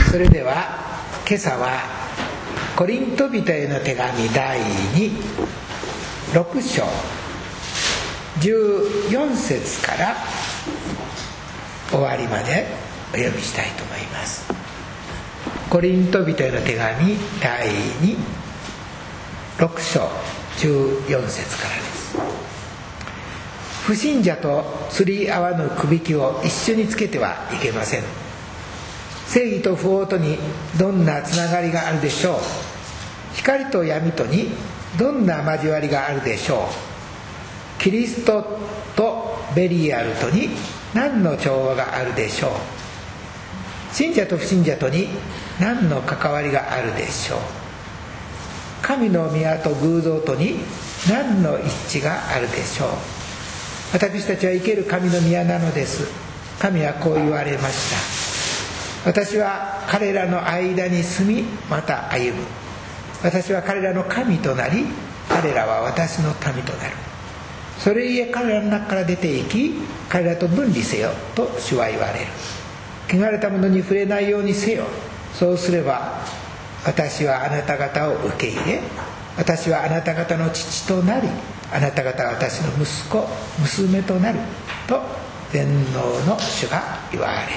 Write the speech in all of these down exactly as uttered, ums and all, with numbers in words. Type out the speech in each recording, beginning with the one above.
それでは今朝はコリント人への手紙だいにろく章じゅうよん節から終わりまでお読みしたいと思います。コリント人への手紙だいにろく章じゅうよん節からです。不信者と釣り合わぬくびきを一緒につけてはいけません。正義と不法とにどんなつながりがあるでしょう。光と闇とにどんな交わりがあるでしょう。キリストとベリアルとに何の調和があるでしょう。信者と不信者とに何の関わりがあるでしょう。神の宮と偶像とに何の一致があるでしょう。私たちは生ける神の宮なのです。神はこう言われました。私は彼らの間に住み、また歩む。私は彼らの神となり、彼らは私の民となる。それゆえ彼らの中から出て行き、彼らと分離せよと主は言われる。汚れたものに触れないようにせよ。そうすれば私はあなた方を受け入れ、私はあなた方の父となり、あなた方は私の息子娘となると全能の主が言われる。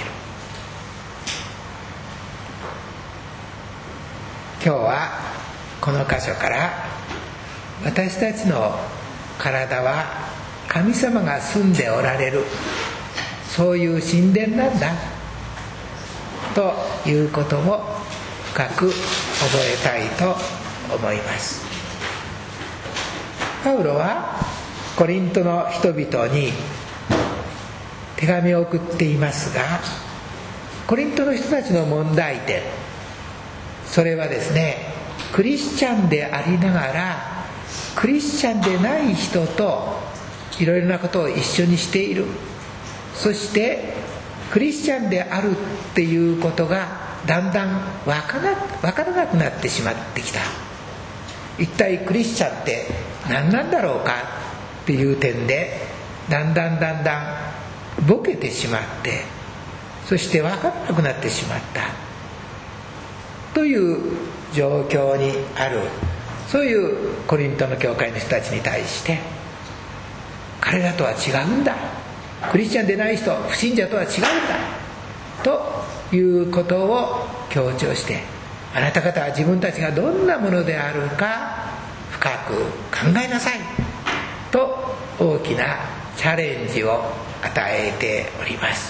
今日はこの箇所から、私たちの体は神様が住んでおられる、そういう神殿なんだということを深く覚えたいと思います。パウロはコリントの人々に手紙を送っていますが、コリントの人たちの問題点、それはですね、クリスチャンでありながらクリスチャンでない人といろいろなことを一緒にしている。そしてクリスチャンであるっていうことがだんだん分から分からなくなってしまってきた。一体クリスチャンって何なんだろうかっていう点でだんだんだんだんボケてしまって、そして分からなくなってしまったという状況にある、そういうコリントの教会の人たちに対して、彼らとは違うんだ、クリスチャンでない人、不信者とは違うんだということを強調して、あなた方は自分たちがどんなものであるか深く考えなさいと大きなチャレンジを与えております。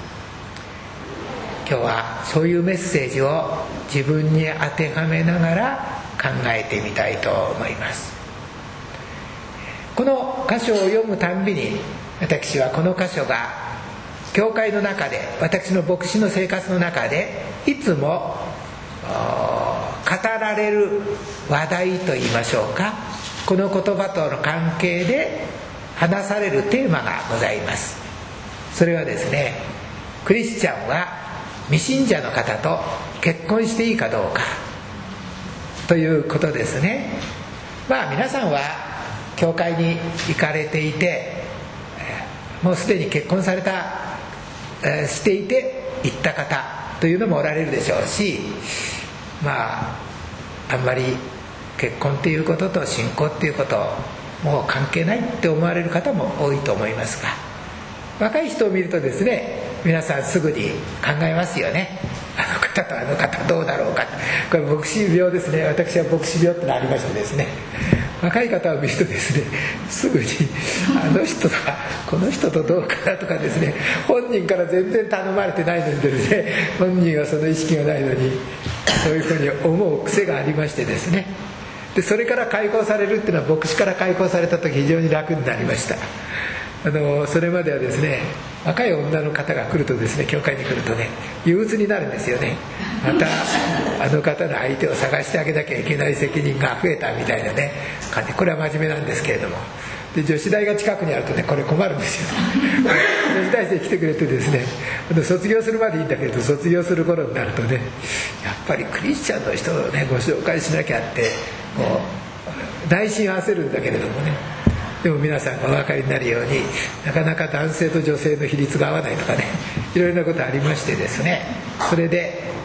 今日はそういうメッセージを自分に当てはめながら考えてみたいと思います。この箇所を読むたんびに、私はこの箇所が教会の中で、私の牧師の生活の中でいつも語られる話題といいましょうか、この言葉との関係で話されるテーマがございます。それはですね、クリスチャンは未信者の方と結婚していいかどうかということですね。まあ皆さんは教会に行かれていて、もうすでに結婚された、えー、していて行った方というのもおられるでしょうし、まああんまり結婚っていうことと信仰っていうこともう関係ないって思われる方も多いと思いますが、若い人を見るとですね、皆さんすぐに考えますよね。あの方とあの方どうだろうか。これ牧師病ですね。私は牧師病ってのありましてですね、若い方を見るとですね、すぐにあの人とかこの人とどうかなとかですね、本人から全然頼まれてないのにですね、本人はその意識がないのにそういうふうに思う癖がありましてですね、でそれから解放されるっていうのは、牧師から解放された時非常に楽になりました。あのそれまではですね、若い女の方が来るとですね、教会に来るとね、憂鬱になるんですよね。またあの方の相手を探してあげなきゃいけない責任が増えたみたいなね感じ。これは真面目なんですけれども、で女子大が近くにあるとね、これ困るんですよ女子大生来てくれてですね、卒業するまでいいんだけど、卒業する頃になるとね、やっぱりクリスチャンの人をねご紹介しなきゃってこう内心焦るんだけれどもね、でも皆さんがお分かりになるように、なかなか男性と女性の比率が合わないとかね、いろいろなことありましてですね、それで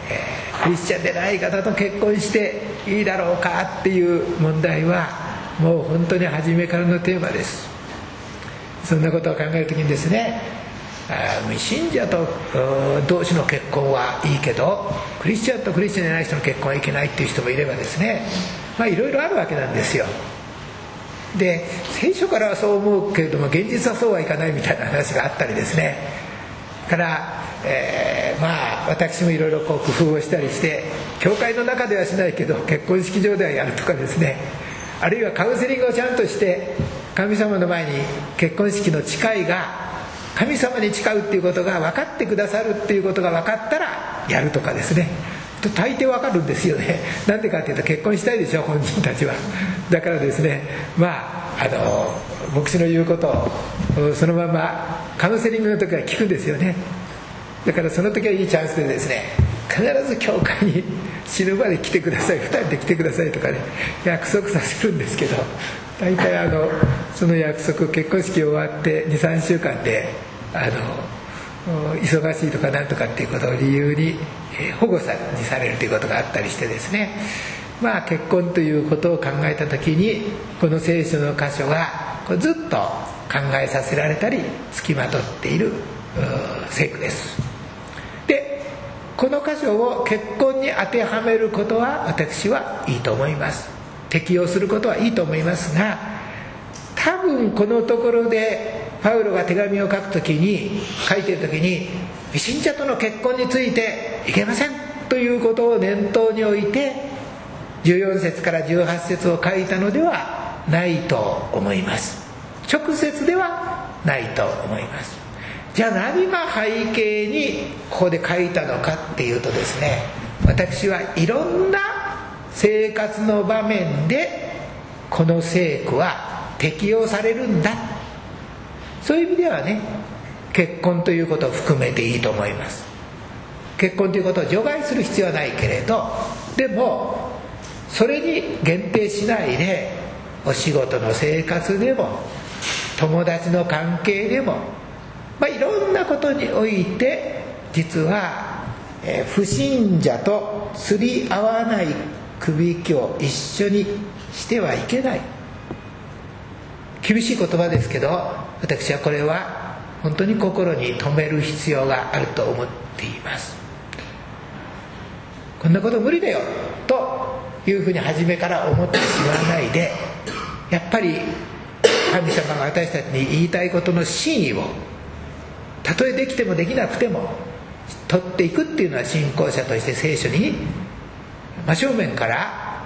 えー、クリスチャンでない方と結婚していいだろうかっていう問題はもう本当に初めからのテーマです。そんなことを考えるときにですね、未信者と同士の結婚はいいけどクリスチャンとクリスチャンじゃない人の結婚はいけないっていう人もいればですね、まあいろいろあるわけなんですよ。で聖書からはそう思うけれども現実はそうはいかないみたいな話があったりですね、から、えー、まあ私もいろいろこう工夫をしたりして教会の中ではしないけど結婚式場ではやるとかですね、あるいはカウンセリングをちゃんとして神様の前に結婚式の誓いが神様に誓うっていうことが分かってくださるっていうことが分かったらやるとかですね、大抵分かるんですよね。なんでかっていうと結婚したいでしょ本人たちは。だからですね、まああの牧師の言うことをそのままカウンセリングの時は聞くんですよね。だからその時はいいチャンスでですね、必ず教会に死ぬまで来てください、ふたりで来てくださいとかね約束させるんですけど、大体あのその約束結婚式終わって にさんしゅうかんであの忙しいとかなんとかっていうことを理由に保護さにされるということがあったりしてですね、まあ結婚ということを考えた時にこの聖書の箇所がこうずっと考えさせられたり付きまとっている聖句です。でこの箇所を結婚に当てはめることは私はいいと思います。適用することはいいと思いますが、多分このところでパウロが手紙を書くときに書いているときに未信者との結婚についていけませんということを念頭に置いてじゅうよん節からじゅうはち節を書いたのではないと思います。直接ではないと思います。じゃあ何が背景にここで書いたのかっていうとですね、私はいろんな生活の場面でこの聖句は適用されるんだ、そういう意味ではね結婚ということを含めていいと思います。結婚ということを除外する必要はないけれど、でもそれに限定しないでお仕事の生活でも友達の関係でも、まあ、いろんなことにおいて実は、えー、不信者と釣り合わないくびきを一緒にしてはいけない。厳しい言葉ですけど私はこれは本当に心に留める必要があると思っています。こんなこと無理だよというふうに初めから思ってしまわないで、やっぱり神様が私たちに言いたいことの真意をたとえできてもできなくても取っていくっていうのは信仰者として聖書に真正面から、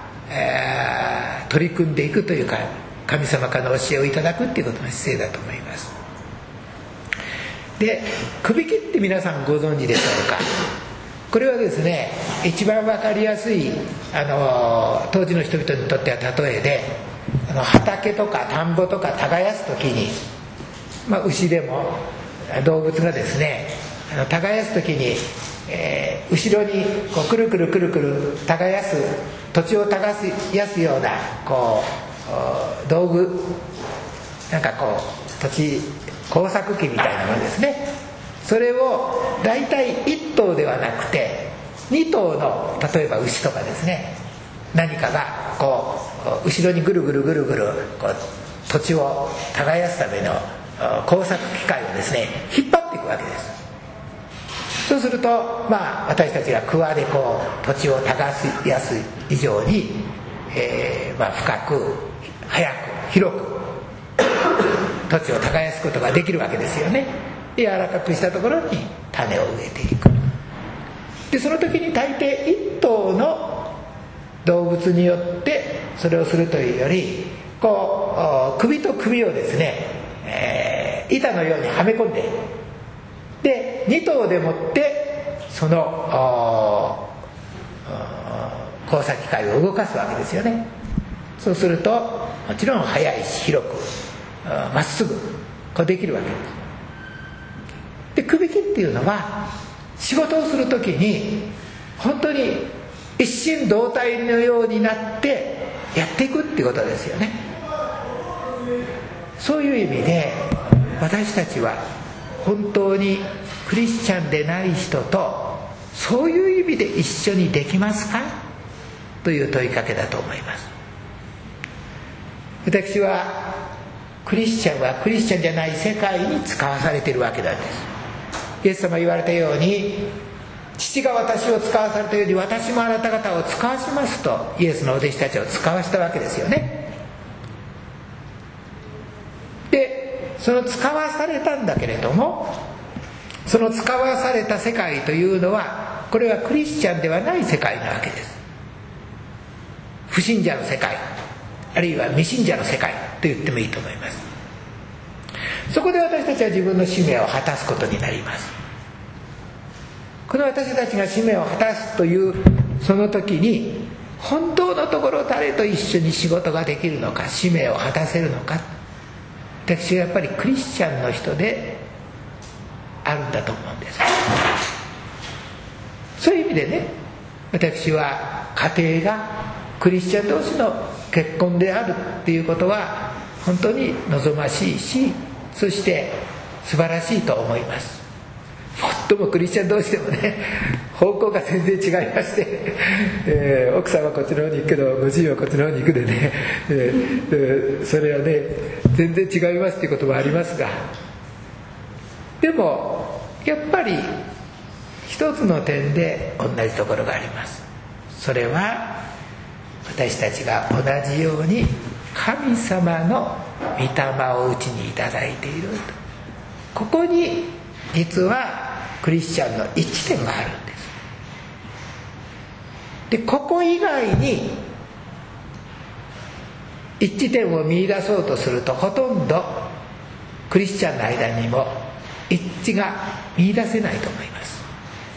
えー、取り組んでいくというか神様からの教えをいただくっていうことの姿勢だと思います。で、くびきって皆さんご存知でしょうか。これはですね一番わかりやすいあの当時の人々にとっては例えで、あの畑とか田んぼとか耕す時に、まあ、牛でも動物がですねあの耕す時に、えー、後ろにこうくるくるくるくる耕す土地を耕すやすようなこう道具なんかこう土地工作機みたいなものですね。それをだいたいいっ頭ではなくてに頭の例えば牛とかですね、何かがこう後ろにぐるぐるぐるぐるこう土地を耕すための工作機械をですね引っ張っていくわけです。そうするとまあ私たちが桑でこう土地を耕すやすい以上に、えー、まあ深く早く広く土地を耕すことができるわけですよね。柔らかくしたところに種を植えていく。でその時に大抵一頭の動物によってそれをするというよりこう首と首をですね、えー、板のようにはめ込んで、でに頭でもってその工作機械を動かすわけですよね。そうするともちろん速いし広くまっすぐこうできるわけです。でくびきっていうのは仕事をするときに本当に一心同体のようになってやっていくっていうことですよね。そういう意味で私たちは本当にクリスチャンでない人とそういう意味で一緒にできますかという問いかけだと思います。私はクリスチャンはクリスチャンじゃない世界に使わされているわけなんです。イエス様言われたように、父が私を使わされたように私もあなた方を使わしますと、イエスのお弟子たちを使わしたわけですよね。でその使わされたんだけれども、その使わされた世界というのは、これはクリスチャンではない世界なわけです。不信者の世界、あるいは未信者の世界と言ってもいいと思います。そこで私たちは自分の使命を果たすことになります。この私たちが使命を果たすというその時に、本当のところ誰と一緒に仕事ができるのか、使命を果たせるのか、私はやっぱりクリスチャンの人であるんだと思うんです。そういう意味でね、私は家庭がクリスチャン同士の結婚であるっていうことは本当に望ましいし、そして素晴らしいと思います。もっともクリスチャン同士でもね、方向が全然違いまして、えー、奥さんはこっちの方に行くけどご主人はこっちの方に行くでね、えー、それはね全然違いますっていうこともありますが、でもやっぱり一つの点で同じところがあります。それは私たちが同じように神様の御霊をうちにいただいていると。ここに実はクリスチャンの一致点があるんです。でここ以外に一致点を見出そうとすると、ほとんどクリスチャンの間にも一致が見出せないと思います。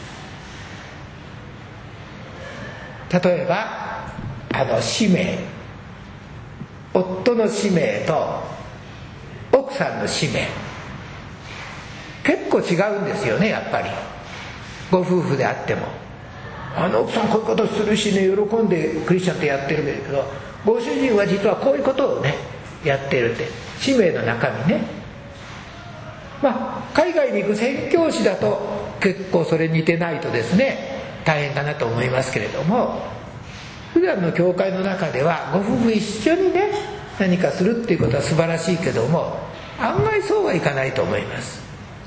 例えばあの使命、夫の使命と奥さんの使命、結構違うんですよね。やっぱりご夫婦であっても、あの奥さんこういうことするしね、喜んでクリスチャンってやってるけど、ご主人は実はこういうことをねやってるって、使命の中身ね。まあ海外に行く宣教師だと結構それ似てないとですね大変かなと思いますけれども、普段の教会の中ではご夫婦一緒にね何かするっていうことは素晴らしいけども、案外そうはいかないと思います。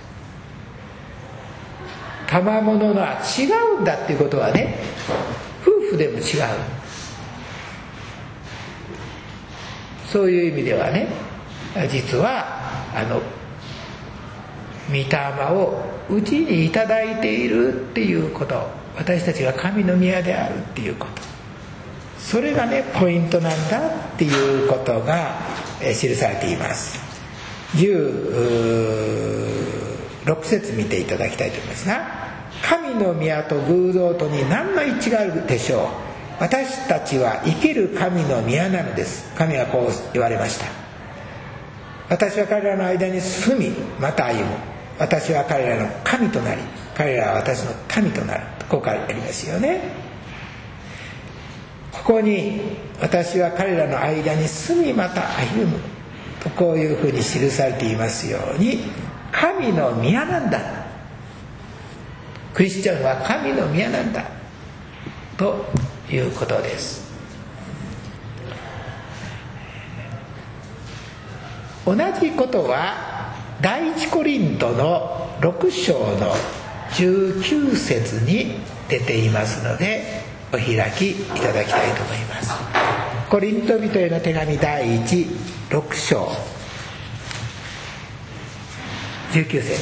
賜物は違うんだっていうことはね、夫婦でも違う。そういう意味ではね、実はあの御霊をうちにいただいているっていうこと、私たちが神の宮であるっていうこと、それがねポイントなんだっていうことが記されています。じゅうろく節見ていただきたいと思いますが、神の宮と偶像とに何の一致があるでしょう。私たちは生ける神の宮なのです。神はこう言われました。私は彼らの間に住み、また歩む。私は彼らの神となり、彼らは私の神となる。こう書いてありますよね。ここに私は彼らの間に住み、また歩むと、こういうふうに記されていますように、神の宮なんだ、クリスチャンは神の宮なんだということです。同じことは第一コリントのろく章のじゅうきゅう節に出ていますので、お開きいただきたいと思います。コリント人への手紙第一ろく章じゅうきゅう節。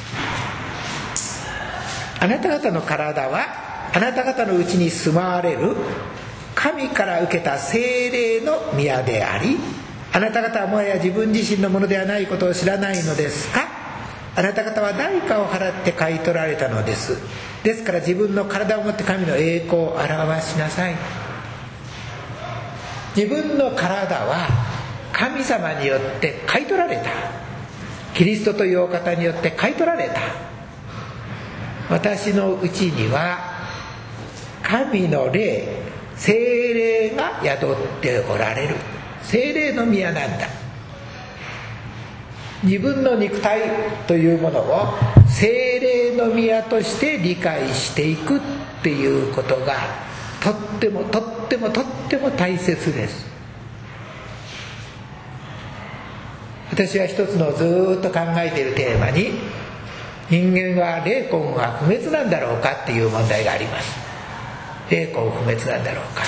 あなた方の体はあなた方のうちに住まわれる神から受けた聖霊の宮であり、あなた方はもはや自分自身のものではないことを知らないのですか。あなた方は代価を払って買い取られたのです。ですから自分の体をもって神の栄光を表しなさい。自分の体は神様によって買い取られた、キリストというお方によって買い取られた。私のうちには神の霊、聖霊が宿っておられる。聖霊の宮なんだ。 自分の肉体というものを聖霊の宮として理解していくっていうことがとってもとってもとっても大切です。私は一つのずっと考えているテーマに、人間は霊魂は不滅なんだろうかっていう問題があります。霊魂不滅なんだろうか、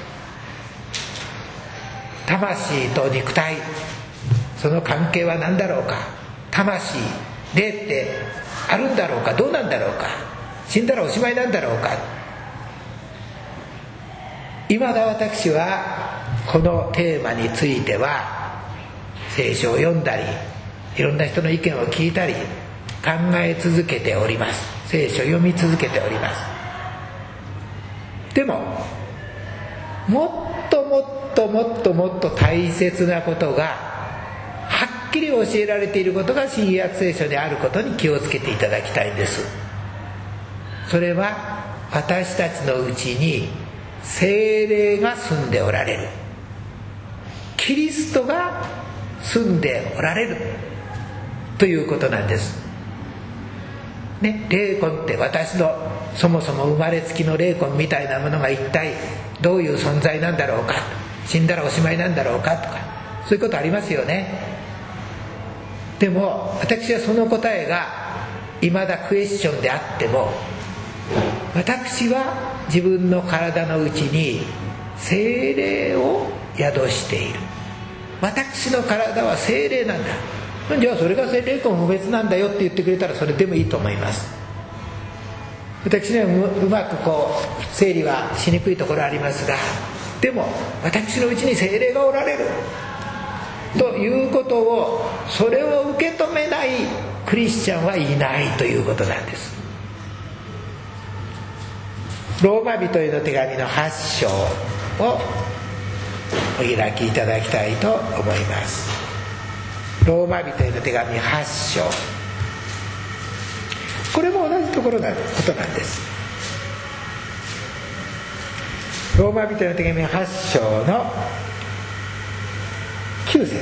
魂と肉体、その関係は何だろうか、魂、霊ってあるんだろうか、どうなんだろうか、死んだらおしまいなんだろうか。いまだ私はこのテーマについては聖書を読んだり、いろんな人の意見を聞いたり考え続けております。聖書を読み続けております。でももっともっともっともっと大切なことがはっきり教えられていることが新約聖書にあることに気をつけていただきたいんです。それは私たちのうちに聖霊が住んでおられる、キリストが住んでおられるということなんです、ね、霊魂って私のそもそも生まれつきの霊魂みたいなものが一体どういう存在なんだろうか、死んだらおしまいなんだろうかとか、そういうことありますよね。でも私はその答えがいまだクエスチョンであっても、私は自分の体のうちに聖霊を宿している。私の体は聖霊なんだ。じゃあそれが霊魂不滅なんだよって言ってくれたらそれでもいいと思います。私には う, うまくこう整理はしにくいところありますが、でも私のうちに聖霊がおられるということを、それを受け止めないクリスチャンはいないということなんです。ローマ人への手紙のはち章をお開きいただきたいと思います。ローマ人への手紙はち章、これも同じところなことなんです。ローマ人への手紙はち章のきゅう節、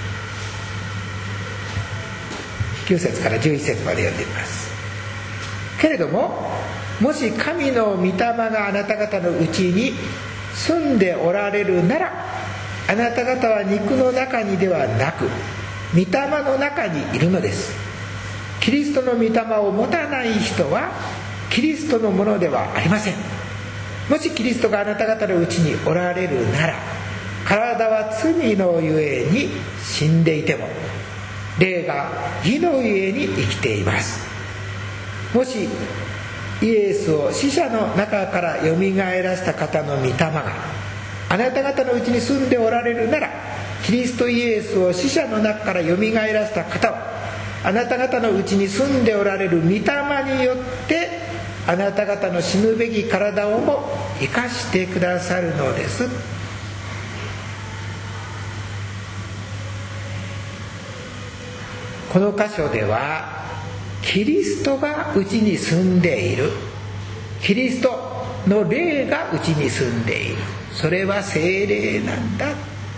きゅう節からじゅういち節まで読んでみます。けれどももし神の御霊があなた方のうちに住んでおられるなら、あなた方は肉の中にではなく御霊の中にいるのです。キリストの御霊を持たない人はキリストのものではありません。もしキリストがあなた方のうちにおられるなら、体は罪のゆえに死んでいても霊が義のゆえに生きています。もしイエスを死者の中からよみがえらせた方の御霊があなた方のうちに住んでおられるなら、キリストイエスを死者の中からよみがえらせた方はあなた方のうちに住んでおられる御霊によってあなた方の死ぬべき体をも生かしてくださるのです。この箇所ではキリストがうちに住んでいる、キリストの霊がうちに住んでいる、それは聖霊なんだ。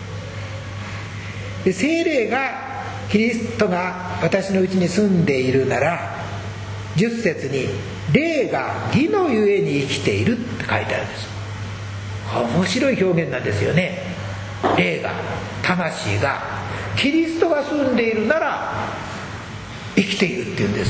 で、聖霊が、キリストが私のうちに住んでいるなら、じゅっ節に霊が義のゆえに生きているって書いてあるんです。面白い表現なんですよね。霊が、魂が、キリストが住んでいるなら生きているっていうんです。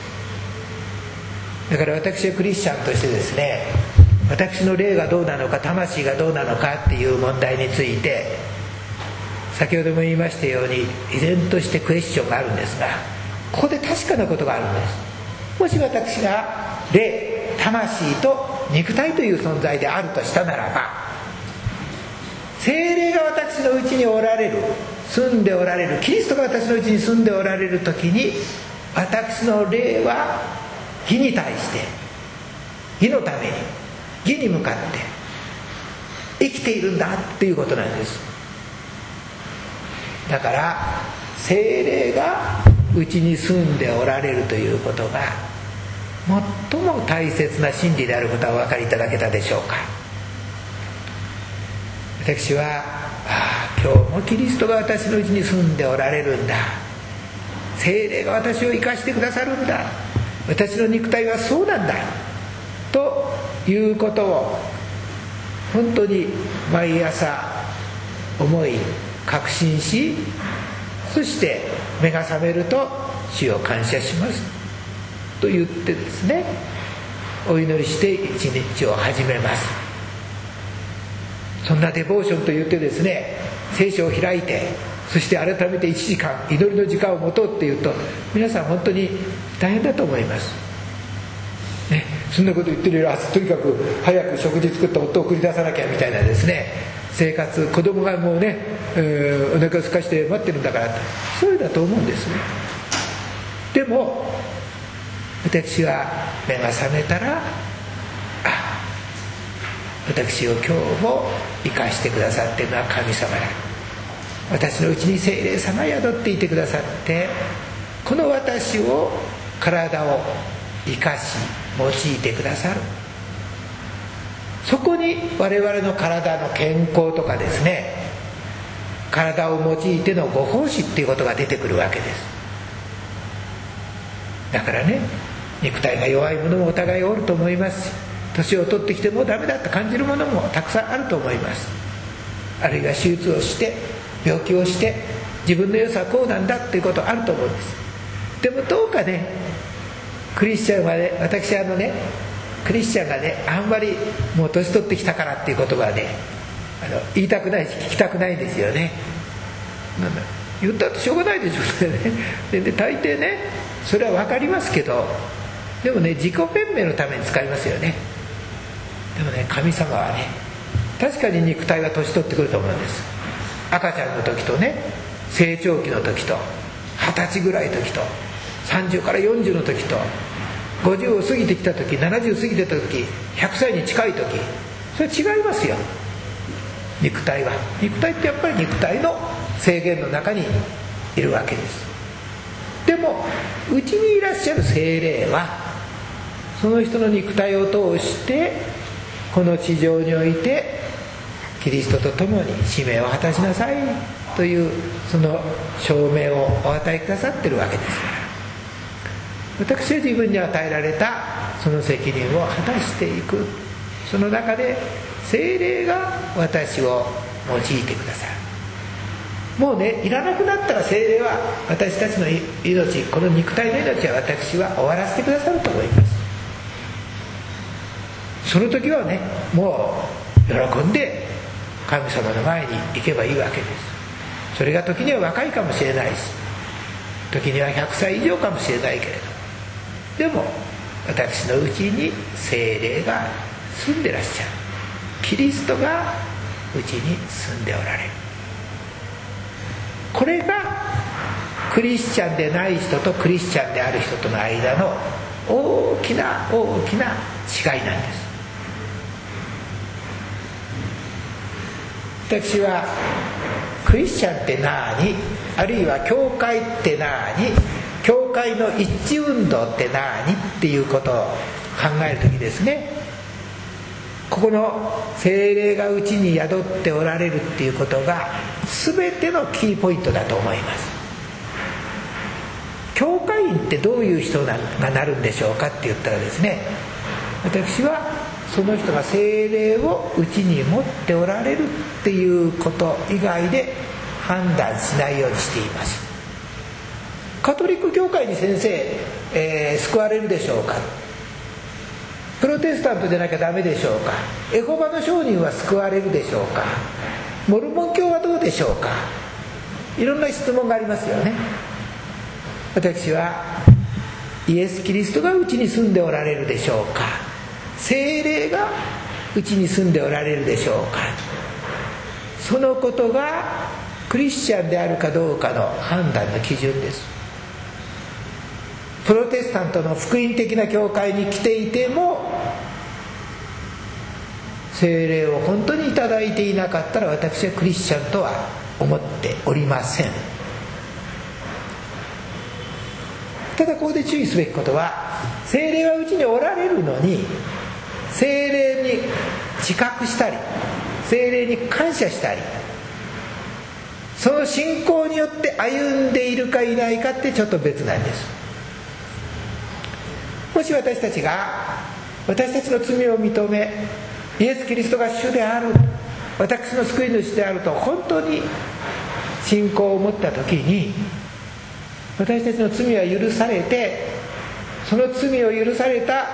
だから私はクリスチャンとしてですね、私の霊がどうなのか魂がどうなのかっていう問題について、先ほども言いましたように依然としてクエスチョンがあるんですが、ここで確かなことがあるんです。もし私が霊、魂と肉体という存在であるとしたならば、聖霊が私のうちにおられる、住んでおられる、キリストが私のうちに住んでおられる時に、私の霊は義に対して、義のために、義に向かって生きているんだっていうことなんです。だから聖霊がうちに住んでおられるということが最も大切な真理であることはお分かりいただけたでしょうか。私は、ああ、今日もキリストが私のうちに住んでおられるんだ、 聖霊が私を生かしてくださるんだ、私の肉体はそうなんだということを本当に毎朝思い確信し、そして目が覚めると主を感謝しますと言ってですね、お祈りして一日を始めます。そんなデボーションと言ってですね、聖書を開いて、そして改めていちじかん祈りの時間を持とうっていうと、皆さん本当に大変だと思います、ね、そんなこと言ってるより、とにかく早く食事作って夫を送り出さなきゃみたいなですね生活、子供がもうね、えー、お腹を空かして待ってるんだから、そういうだと思うんですね。でも私は目が覚めたら、あ、私を今日も生かしてくださっているのは神様だ、私のうちに聖霊様が宿っていてくださって、この私を、体を生かし用いてくださる。そこに我々の体の健康とかですね、体を用いてのご奉仕っていうことが出てくるわけです。だからね、肉体が弱いものもお互いおると思いますし、年を取ってきてもうダメだと感じるものもたくさんあると思います。あるいは手術をして病気をして自分の良さはこうなんだっていうことあると思うんです。でもどうかね、クリスチャンはね、私あのねクリスチャンがね、あんまりもう年取ってきたからっていう言葉はね、あの言いたくないし聞きたくないんですよね。なんだ言ったってしょうがないでしょうね。で, で大抵ね、それは分かりますけど、でもね、自己弁明のために使いますよね。でもね、神様はね、確かに肉体は年取ってくると思うんです。赤ちゃんの時とね、成長期の時と、二十歳ぐらいの時と、さんじゅうからよんじゅうの時と、ごじゅうを過ぎてきた時、ななじゅう過ぎてた時、ひゃくさいに近い時、それ違いますよ、肉体は。肉体ってやっぱり肉体の制限の中にいるわけです。でもうちにいらっしゃる聖霊は、その人の肉体を通してこの地上においてキリストと共に使命を果たしなさいという、その証明をお与えくださっているわけですから、私は自分に与えられたその責任を果たしていく。その中で聖霊が私を用いてくださる。もうね、いらなくなったら聖霊は私たちの命、この肉体の命は私は終わらせてくださると思います。その時はね、もう喜んで神様の前に行けばいいわけです。それが時には若いかもしれないし、時にはひゃくさい以上かもしれないけれど、でも私のうちに聖霊が住んでらっしゃる。キリストがうちに住んでおられる。これがクリスチャンでない人とクリスチャンである人との間の大きな大きな違いなんです。私はクリスチャンって何、あるいは教会って何、教会の一致運動って何っていうことを考えるときですね、ここの聖霊がうちに宿っておられるっていうことが全てのキーポイントだと思います。教会員ってどういう人がなるんでしょうかって言ったらですね、私はその人が聖霊をうちに持っておられるっていうこと以外で判断しないようにしています。カトリック教会に先生、えー、救われるでしょうか、プロテスタントじゃなきゃダメでしょうか、エホバの証人は救われるでしょうか、モルモン教はどうでしょうか、いろんな質問がありますよね。私はイエス・キリストがうちに住んでおられるでしょうか、聖霊がうちに住んでおられるでしょうか、そのことがクリスチャンであるかどうかの判断の基準です。プロテスタントの福音的な教会に来ていても聖霊を本当にいただいていなかったら、私はクリスチャンとは思っておりません。ただここで注意すべきことは、聖霊はうちにおられるのに聖霊に自覚したり聖霊に感謝したり、 その信仰によって歩んでいるかいないかってちょっと別なんです。もし私たちが私たちの罪を認め、イエス・キリストが主である、私の救い主であると本当に信仰を持った時に、私たちの罪は許されて、その罪を許された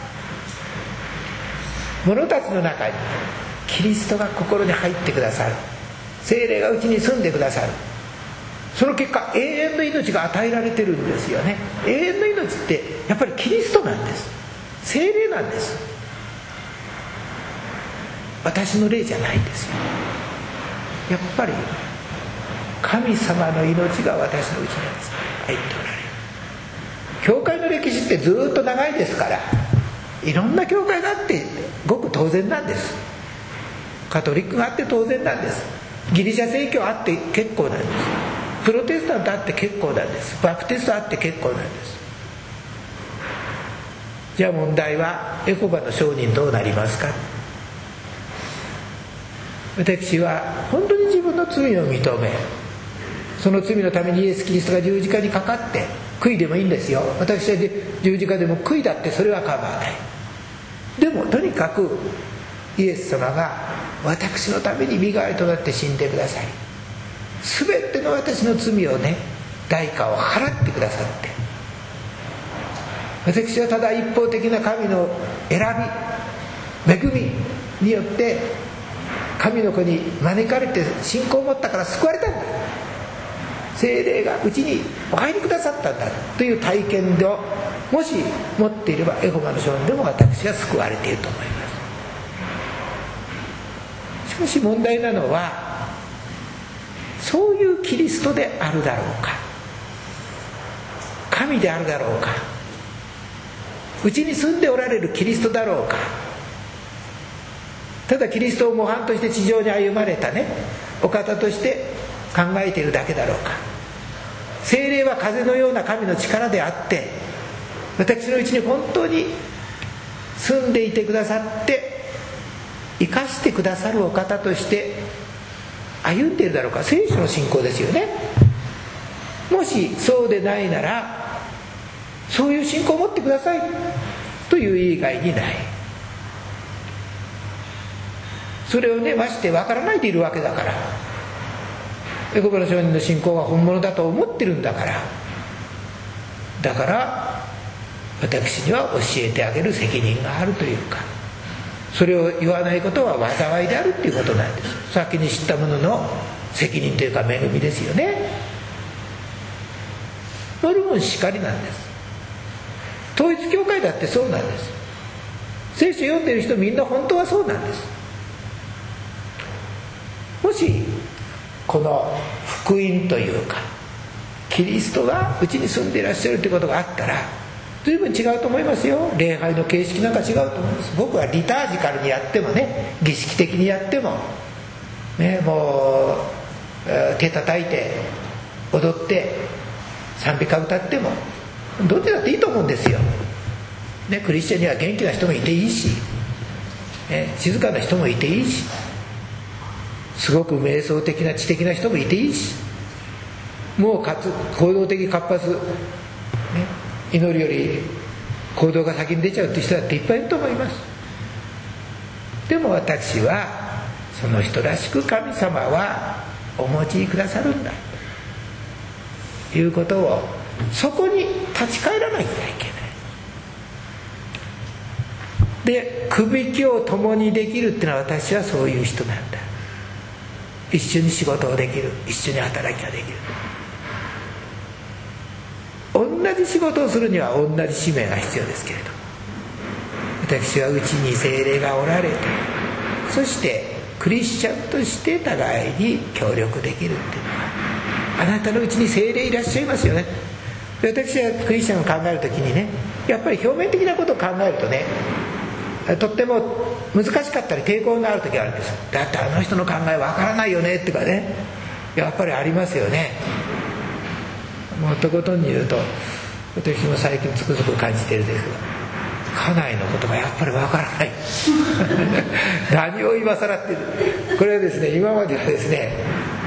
者たちの中にキリストが心に入ってくださる、聖霊がうちに住んでくださる。その結果永遠の命が与えられてるんですよね。永遠の命ってやっぱりキリストなんです。聖霊なんです。私の霊じゃないんですよ。やっぱり神様の命が私のうちに入っておられる。教会の歴史ってずっと長いですから、いろんな教会があってごく当然なんです。カトリックがあって当然なんです。ギリシャ正教あって結構なんです。プロテスタントあって結構なんです。バプテストあって結構なんです。じゃあ問題はエホバの証人どうなりますか。私は本当に自分の罪を認め、その罪のためにイエス・キリストが十字架にかかって、悔いでもいいんですよ。私は十字架でも悔いだってそれは構わない。でもとにかくイエス様が私のために身代わりとなって死んでください、全ての私の罪をね、代価を払ってくださって、私はただ一方的な神の選び恵みによって神の子に招かれて信仰を持ったから救われたんだ、聖霊がうちにお入りくださったんだという体験をもし持っていれば、エホバの証人でも私は救われていると思います。しかし問題なのは、そういうキリストであるだろうか、神であるだろうか、うちに住んでおられるキリストだろうか、ただキリストを模範として地上に歩まれたねお方として考えているだけだろうか。聖霊は風のような神の力であって、私のうちに本当に住んでいてくださって生かしてくださるお方として歩んでいるだろうか。聖書の信仰ですよね。もしそうでないなら、そういう信仰を持ってくださいという以外にない。それをね、まして分からないでいるわけだから、エホバの証人の信仰が本物だと思ってるんだから、だから私には教えてあげる責任があるというか、それを言わないことは災いであるということなんです。先に知ったものの責任というか恵みですよね。モルモンしかりなんです。統一教会だってそうなんです。聖書読んでる人みんな本当はそうなんです。もしこの福音というかキリストがうちに住んでいらっしゃるということがあったら、随分違うと思いますよ。礼拝の形式なんか違うと思います。僕はリタージカルにやってもね、儀式的にやっても、ね、もう手叩いて踊って賛美歌歌ってもどっちだっていいと思うんですよ、ね、クリスチャンには元気な人もいていいし、ね、静かな人もいていいし、すごく瞑想的な知的な人もいていいし、もうかつ行動的活発、ね、祈るより行動が先に出ちゃうって人だっていっぱいいると思います。でも私はその人らしく神様はお持ちくださるんだということを、そこに立ち返らなきゃいけない。で、くびきを共にできるっていうのは、私はそういう人なんだ。一緒に仕事をできる、一緒に働きができる。同じ仕事をするには同じ使命が必要ですけれど、私はうちに聖霊がおられて、そしてクリスチャンとして互いに協力できるっていうのは、あなたのうちに聖霊いらっしゃいますよね。で、私はクリスチャンを考えるときにね、やっぱり表面的なことを考えるとね、とっても難しかったり抵抗がある時があるんです。だってあの人の考えわからないよねっていうかね、やっぱりありますよね。もうとことんに言うと、私も最近つくづく感じているんですが、家内のことがやっぱりわからない何を今更って、これはですね、今まではですね、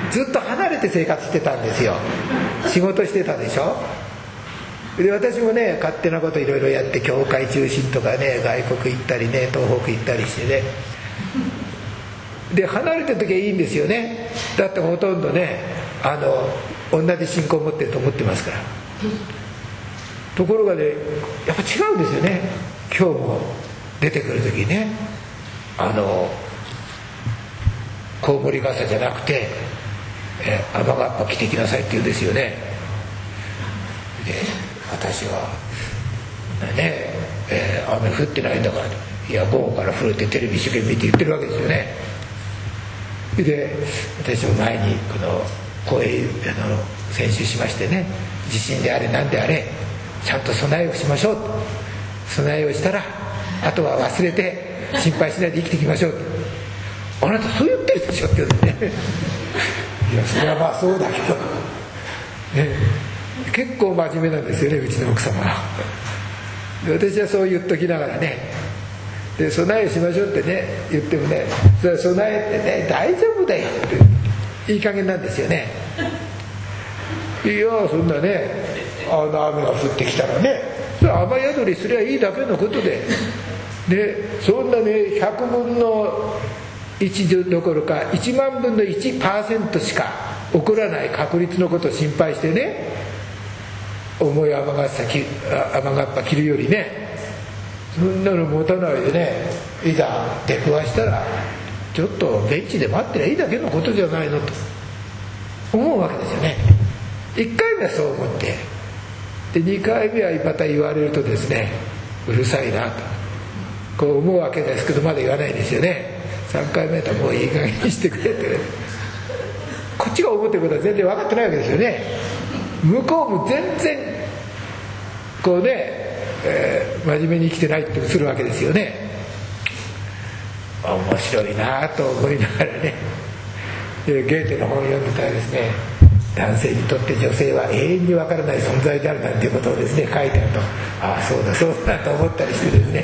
ずっと離れて生活してたんですよ。仕事してたでしょ。で私もね勝手なこといろいろやって教会中心とかね外国行ったりね東北行ったりしてね、で離れてる時はいいんですよね。だってほとんどねあの同じ信仰を持ってると思ってますから。ところがねやっぱ違うんですよね。今日も出てくる時にねあのコウモリ傘じゃなくてえ雨がっぱ着てきなさいって言うんですよね。で私はねえー、雨降ってないんだから、いや午後から降るってテレビ一生懸命見て言ってるわけですよね。で私は前にこの講演あの先週しましてね、地震であれなんであれちゃんと備えをしましょう、備えをしたらあとは忘れて心配しないで生きていきましょう。あなたそう言ってるでしょって言うんでねいやそれはまあそうだけど、ね、結構真面目なんですよねうちの奥様は。で私はそう言っときながらね、で備えをしましょうってね言ってもね、それは備えってね大丈夫だよっていい加減なんですよね。いやそんなねあの雨が降ってきたらねそれ雨宿りすりゃいいだけのことで、でそんなねひゃくぶんのいちどころかいちまんぶんのいちパーセントしか起こらない確率のことを心配してね、重い雨がっぱ着るよりねそんなの持たないでね、いざ出くわしたらちょっとベンチで待ってりゃいいだけのことじゃないのと思うわけですよね。いっかいめはそう思って、でにかいめはまた言われるとですねうるさいなとこう思うわけですけど、まだ言わないんですよね。さんかいめだともういい加減にしてくれってこっちが思ってることは全然分かってないわけですよね。向こうも全然こうね、えー、真面目に生きてないって映るわけですよね。面白いなと思いながらね、でゲーテの本を読んでたらですね、男性にとって女性は永遠に分からない存在であるなんていうことをですね書いてあると、ああそうだそうだと思ったりしてですね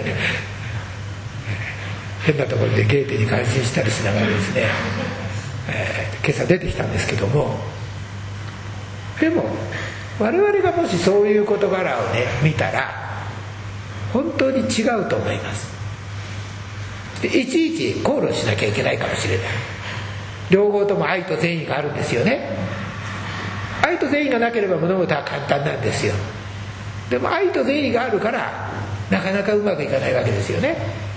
変なところでゲーテに感心したりしながらですね、えー、今朝出てきたんですけども、でも我々がもしそういう事柄をね見たら本当に違うと思います。でいちいち口論しなきゃいけないかもしれない。両方とも愛と善意があるんですよね。愛と善意がなければ物事は簡単なんですよ。でも愛と善意があるからなかなかうまくいかないわけですよね。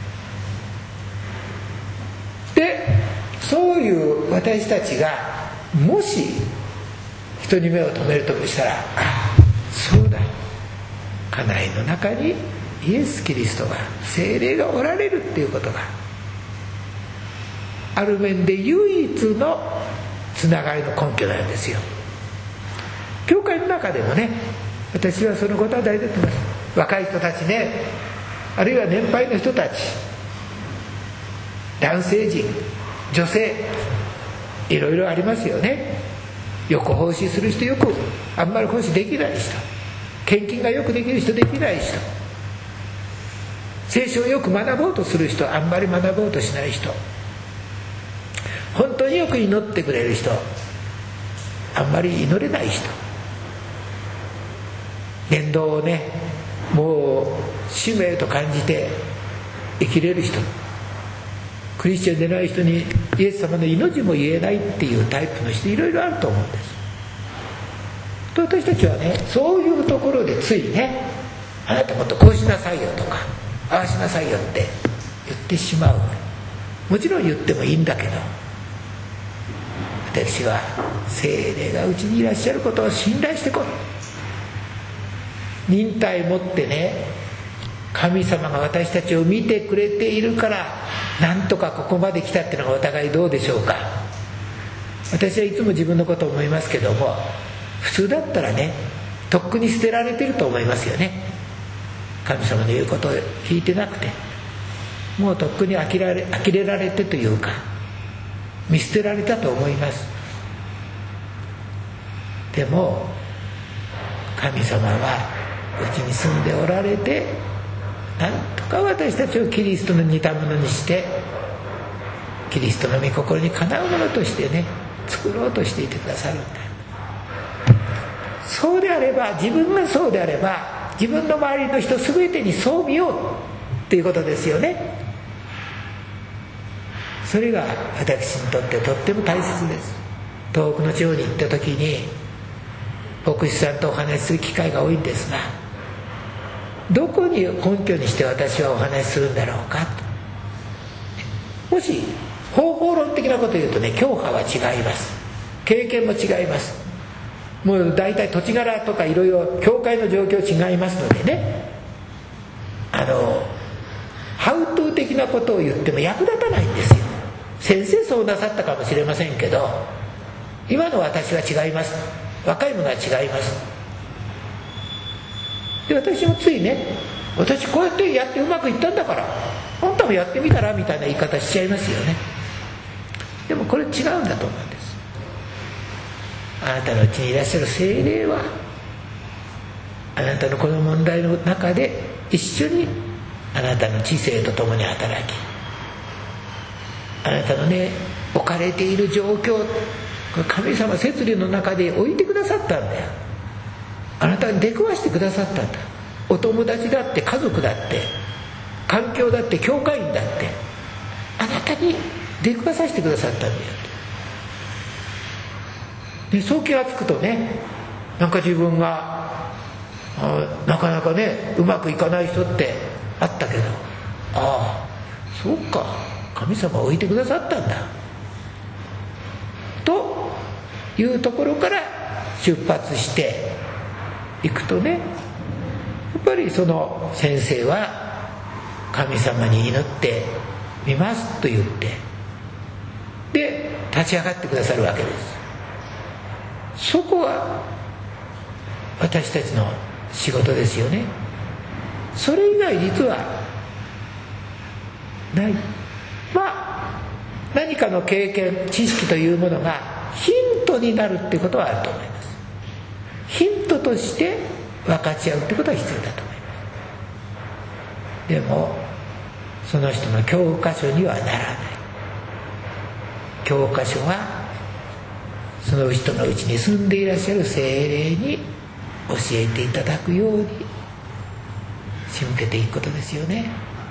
でそういう私たちがもし人に目を留めるとしたら、あそうだ家内の中にイエス・キリストが聖霊がおられるっていうことがある面で唯一のつながりの根拠なんですよ。教会の中でもね私はそのことは大事だと思います。若い人たちね、あるいは年配の人たち、男性陣女性いろいろありますよね。よく奉仕する人、よくあんまり奉仕できない人、献金がよくできる人できない人、聖書をよく学ぼうとする人、あんまり学ぼうとしない人、本当によく祈ってくれる人、あんまり祈れない人、伝道をねもう使命と感じて生きれる人、クリスチャンでない人にイエス様の命も言えないっていうタイプの人いろいろあると思うんです。と私たちはねそういうところでついね、あなたもっとこうしなさいよとかああしなさいよって言ってしまう。もちろん言ってもいいんだけど、私は聖霊がうちにいらっしゃることを信頼してこい、忍耐持ってね、神様が私たちを見てくれているからなんとかここまで来たっていうのがお互いどうでしょうか。私はいつも自分のことを思いますけども、普通だったらねとっくに捨てられてると思いますよね。神様の言うことを聞いてなくてもうとっくに呆れられ、呆れられてというか見捨てられたと思います。でも神様はうちに住んでおられて、なんとか私たちをキリストの似たものにして、キリストの御心にかなうものとしてね作ろうとしていてくださるんだ。そうであれば、自分がそうであれば自分の周りの人全てにそう見ようっていうことですよね。それが私にとってとっても大切です。遠くの地方に行った時に牧師さんとお話しする機会が多いんですが、どこに根拠にして私はお話しするんだろうかと。もし方法論的なことを言うとね、教派は違います、経験も違います、もう大体土地柄とかいろいろ教会の状況違いますのでね、あのハウトゥー的なことを言っても役立たないんですよ。先生そうなさったかもしれませんけど、今の私は違います、若い者は違います。で私もついね、私こうやってやってうまくいったんだからあんたもやってみたらみたいな言い方しちゃいますよね。でもこれ違うんだと思うんです。あなたのうちにいらっしゃる聖霊はあなたのこの問題の中で一緒にあなたの知性とともに働き、あなたのね置かれている状況、神様摂理の中で置いてくださったんだよ。あなたに出くわしてくださったんだ。お友達だって家族だって環境だって教会員だってあなたに出くわさせてくださったんだよと。でそう気がつくとね、なんか自分がなかなかねうまくいかない人ってあったけど、ああそうか、神様置いてくださったんだというところから出発していくとね、やっぱりその先生は神様に祈ってみますと言ってで立ち上がってくださるわけです。そこは私たちの仕事ですよね。それ以外実はない。まあ何かの経験知識というものがヒントになるっていうことはあると思います。ヒントとして分かち合うってことは必要だと思います。でもその人の教科書にはならない。教科書はその人のうちに住んでいらっしゃる聖霊に教えていただくように仕向けていくことですよね。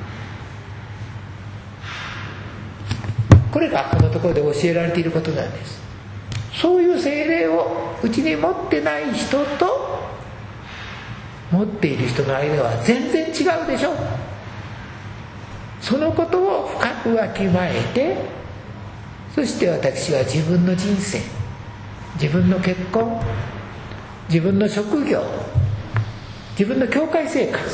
これがこのところで教えられていることなんです。そういう聖霊をうちに持ってない人と持っている人の間は全然違うでしょ。そのことを深くわきまえて、そして私は自分の人生、自分の結婚、自分の職業、自分の教会生活、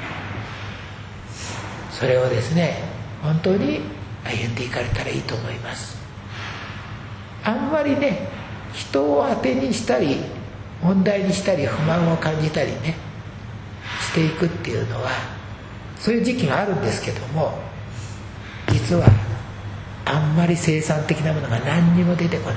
それをですね本当に歩んでいかれたらいいと思います。あんまりね人を当てにしたり問題にしたり不満を感じたりねしていくっていうのはそういう時期があるんですけども、実はあんまり生産的なものが何にも出てこない。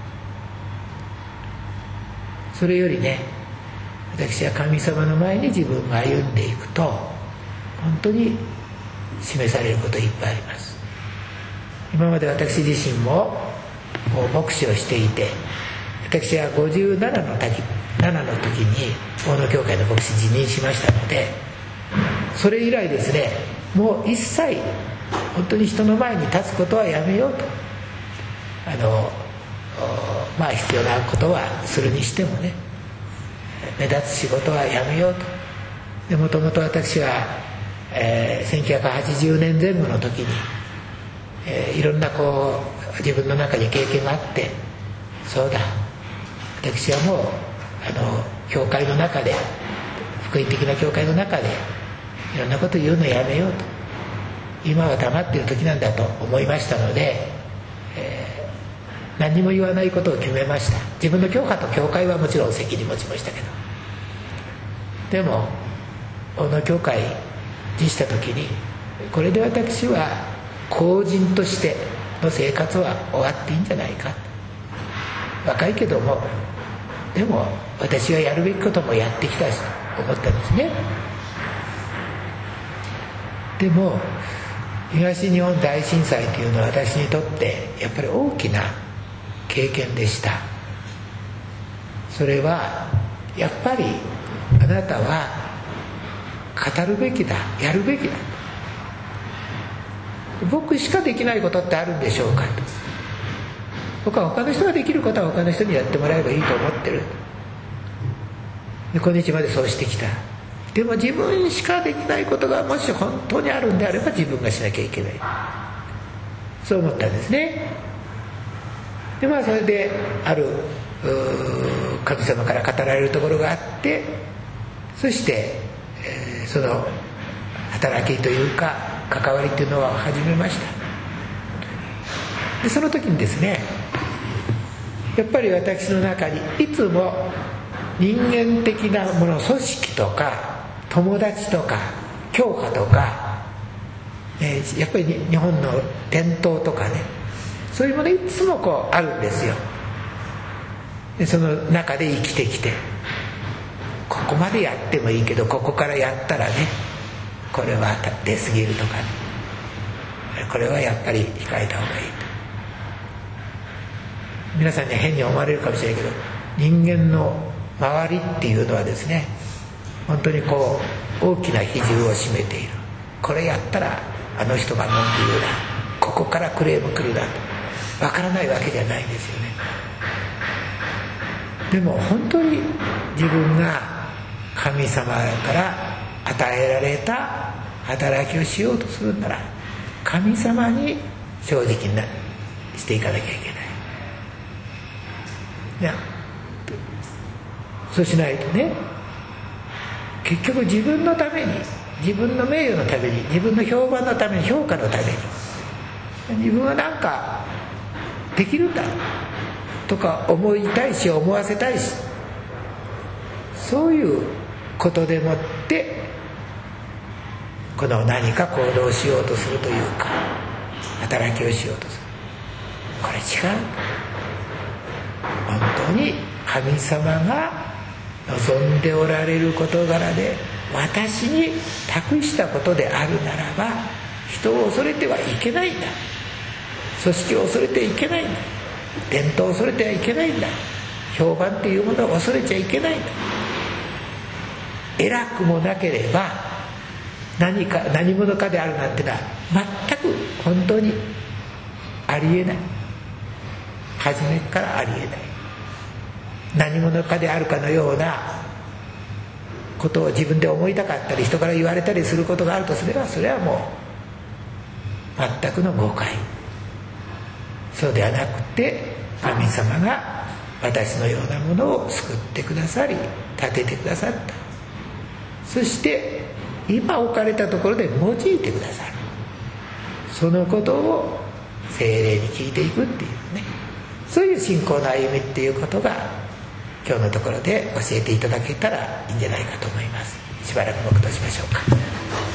それよりね、私は神様の前に自分が歩んでいくと本当に示されることいっぱいあります。今まで私自身もこう牧師をしていて、私はごじゅうななの時に大野教会の牧師辞任しましたので、それ以来ですねもう一切本当に人の前に立つことはやめようと、あのまあ必要なことはするにしてもね、目立つ仕事はやめようと。でもともと私は、えー、せんきゅうひゃくはちじゅうねんぜん後の時に、えー、いろんなこう自分の中に経験があって、そうだ私はもうあの教会の中で福音的な教会の中でいろんなこと言うのやめようと、今は黙っている時なんだと思いましたので、えー、何にも言わないことを決めました。自分の教派と教会はもちろん責任持ちましたけど、でも大野教会にした時にこれで私は公人としての生活は終わっていいんじゃないか、若いけどもでも私はやるべきこともやってきたしと思ったんですね。でも東日本大震災というのは私にとってやっぱり大きな経験でした。それはやっぱりあなたは語るべきだ、やるべきだ。僕しかできないことってあるんでしょうかと。僕は他の人ができることは他の人にやってもらえばいいと思ってる。で今日までそうしてきた。でも自分しかできないことがもし本当にあるんであれば自分がしなきゃいけない、そう思ったんですね。でまあそれである神様から語られるところがあって、そして、えー、その働きというか関わりというのを始めました。でその時にですね、やっぱり私の中にいつも人間的なもの、組織とか友達とか教派とか、えー、やっぱり日本の伝統とかね、そういうものいつもこうあるんですよ。でその中で生きてきて、ここまでやってもいいけどここからやったらねこれは出過ぎるとかね、これはやっぱり控えた方がいいと。皆さんには変に思われるかもしれないけど、人間の周りっていうのはですね、本当にこう大きな比重を占めている。これやったらあの人が文句言うな、ここからクレーム来るなとわからないわけじゃないんですよね。でも本当に自分が神様から与えられた働きをしようとするなら、神様に正直にしていかなきゃいけない。いやそうしないとね、結局自分のために、自分の名誉のために、自分の評判のために、評価のために、自分は何かできるんだとか思いたいし思わせたいし、そういうことでもってこの何か行動しようとするというか働きをしようとする、これ違う。本当に神様が望んでおられる事柄で私に託したことであるならば、人を恐れてはいけないんだ、組織を恐れてはいけないんだ、伝統を恐れてはいけないんだ、評判っていうものを恐れちゃいけないんだ。偉くもなければ何か何者かであるなんてのは全く本当にありえない。初めからありえない。何者かであるかのようなことを自分で思いたかったり人から言われたりすることがあるとすれば、それはもう全くの誤解。そうではなくて、神様が私のようなものを救ってくださり立ててくださった。そして今置かれたところで用いてくださる。そのことを聖霊に聞いていくっていうね、そういう信仰の歩みっていうことが今日のところで教えていただけたらいいんじゃないかと思います。しばらく黙祷しましょうか。